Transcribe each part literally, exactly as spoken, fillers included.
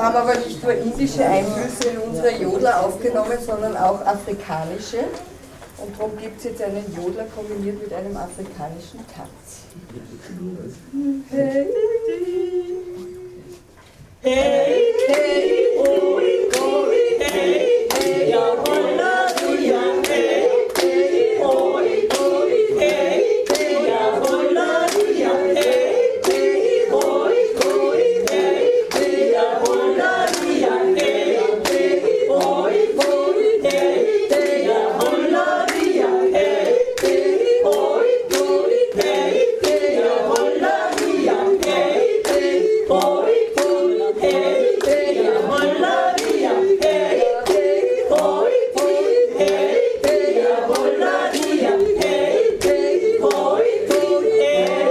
haben aber nicht nur indische Einflüsse in unsere Jodler aufgenommen, sondern auch afrikanische. Und darum gibt es jetzt einen Jodler kombiniert mit einem afrikanischen Tanz. Hey, hey, hey, oi, oi, hey, hey, ja, holla, ja, hey, hey, oi, oi, hey, hey, ja, holla, ja, hey, hey, oi, oi, hey, hey, ja, holla, ja, hey, hey, oi, oi, hey, hey, ja, holla, ja, hey, hey, oi, oi, hey, hey, ja, holla, ja, hey, hey, oi, oi, hey, hey, ja, holla, ja, hey, hey, oi, oi, hey, hey, ja, holla, ja, hey, hey, oi, oi, hey.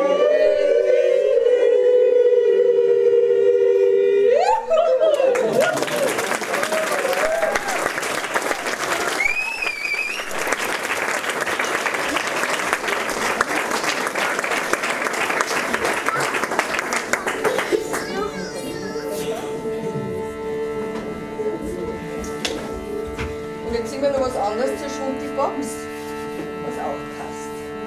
Und jetzt singen wir noch was anderes zur Schunti-Box, was auch passt.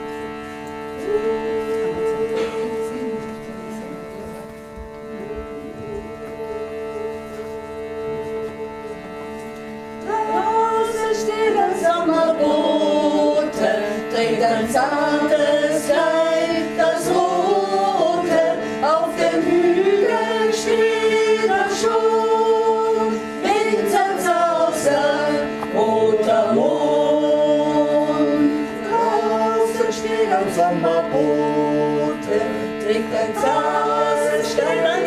Draußen steht ein Sommerbote, trägt ein zartes Kleid, das rote, auf dem Hügel steht er schon, Winterzauser, roter Mond. Draußen steht ein Sommerbote, trägt ein zartes Kleid,